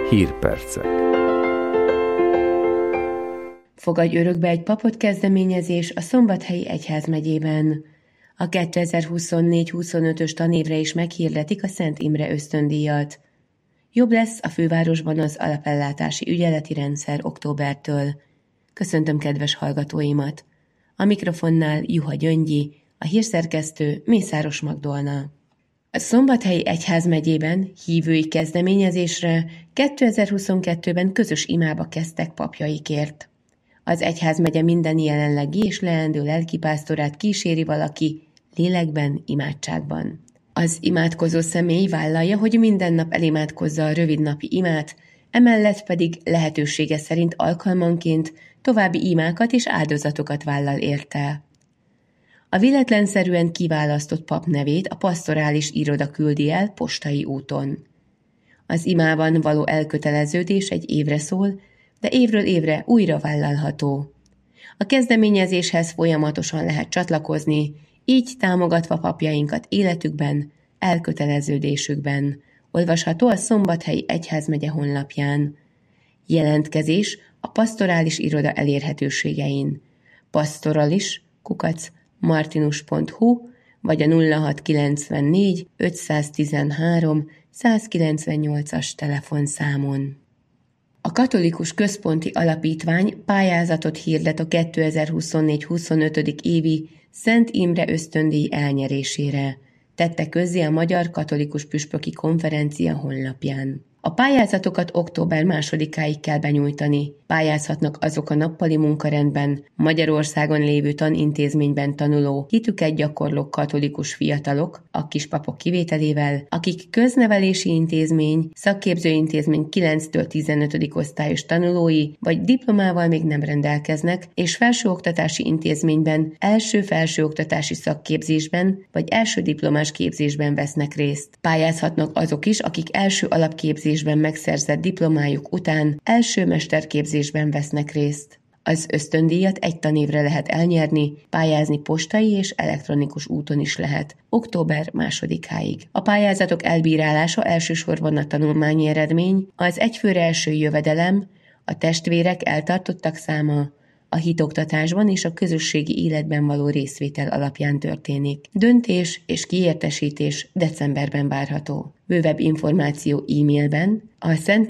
Hírpercek. Fogadj örökbe egy papot kezdeményezés a Szombathelyi Egyházmegyében. A 2024-25-ös tanévre is meghirdetik a Szent Imre ösztöndíjat. Jobb lesz a fővárosban az alapellátási ügyeleti rendszer októbertől. Köszöntöm kedves hallgatóimat! A mikrofonnál Juha Gyöngyi, a hírszerkesztő Mészáros Magdolna. A Szombathelyi Egyházmegyében hívői kezdeményezésre 2022-ben közös imába kezdtek papjaikért. Az egyházmegye minden jelenlegi és leendő lelkipásztorát kíséri valaki lélekben, imádságban. Az imádkozó személy vállalja, hogy minden nap elimádkozza a rövidnapi imát, emellett pedig lehetősége szerint alkalmanként további imákat és áldozatokat vállal érte. A véletlenszerűen kiválasztott pap nevét a pastorális iroda küldi el postai úton. Az imában való elköteleződés egy évre szól, de évről évre újra vállalható. A kezdeményezéshez folyamatosan lehet csatlakozni, így támogatva papjainkat életükben, elköteleződésükben. Olvasható a Szombathelyi Egyházmegye honlapján. Jelentkezés a pastorális iroda elérhetőségein. pastoralis@martinus.hu vagy a 0694 513 198-as telefonszámon. A Katolikus Központi Alapítvány pályázatot hirdet a 2024-25. évi Szent Imre ösztöndíj elnyerésére, tette közzé a Magyar Katolikus Püspöki Konferencia honlapján. A pályázatokat október 2-áig kell benyújtani. Pályázhatnak azok a nappali munkarendben, Magyarországon lévő tanintézményben tanuló, hitüket gyakorló katolikus fiatalok, a kispapok kivételével, akik köznevelési intézmény, szakképzőintézmény 9-től 15. osztályos tanulói, vagy diplomával még nem rendelkeznek, és felsőoktatási intézményben, első felsőoktatási szakképzésben, vagy első diplomás képzésben vesznek részt. Pályázhatnak azok is, akik első alapképzésben megszerzett diplomájuk után első mesterképzésben vesznek részt. Az ösztöndíjat egy tanévre lehet elnyerni, pályázni postai és elektronikus úton is lehet, október 2-áig. A pályázatok elbírálása elsősorban a tanulmányi eredmény, az egyfőre eső jövedelem, a testvérek eltartottak száma, a hitoktatásban és a közösségi életben való részvétel alapján történik. Döntés és kiértesítés decemberben várható. Bővebb információ e-mailben a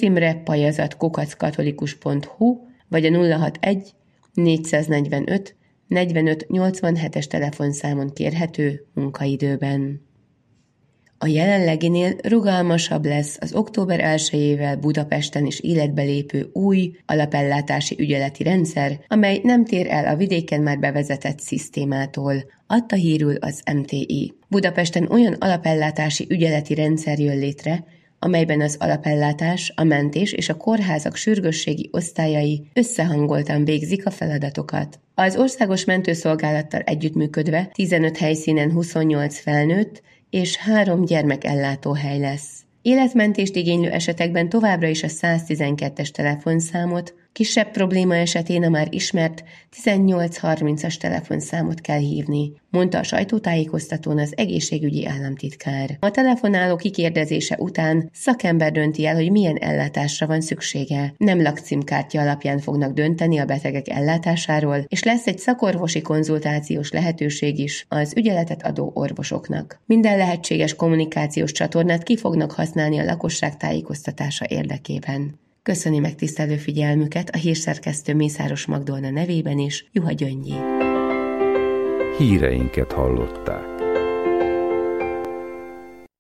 szentimre@katolikus.hu vagy a 061 445 45 87-es telefonszámon kérhető munkaidőben. A jelenleginél rugalmasabb lesz az október 1-ével Budapesten is életbe lépő új alapellátási ügyeleti rendszer, amely nem tér el a vidéken már bevezetett szisztémától, adta hírül az MTI. Budapesten olyan alapellátási ügyeleti rendszer jön létre, amelyben az alapellátás, a mentés és a kórházak sürgősségi osztályai összehangoltan végzik a feladatokat. Az Országos Mentőszolgálattal együttműködve 15 helyszínen 28 felnőtt és 3 gyermekellátóhely lesz. Életmentést igénylő esetekben továbbra is a 112-es telefonszámot, kisebb probléma esetén a már ismert 1830-as telefonszámot kell hívni, mondta a sajtótájékoztatón az egészségügyi államtitkár. A telefonáló kikérdezése után szakember dönti el, hogy milyen ellátásra van szüksége. Nem lakcímkártya alapján fognak dönteni a betegek ellátásáról, és lesz egy szakorvosi konzultációs lehetőség is az ügyeletet adó orvosoknak. Minden lehetséges kommunikációs csatornát ki fognak használni a lakosság tájékoztatása érdekében. Köszöni megtisztelő figyelmüket a hírszerkesztő Mészáros Magdolna nevében is, Juha Gyöngyi. Híreinket hallották.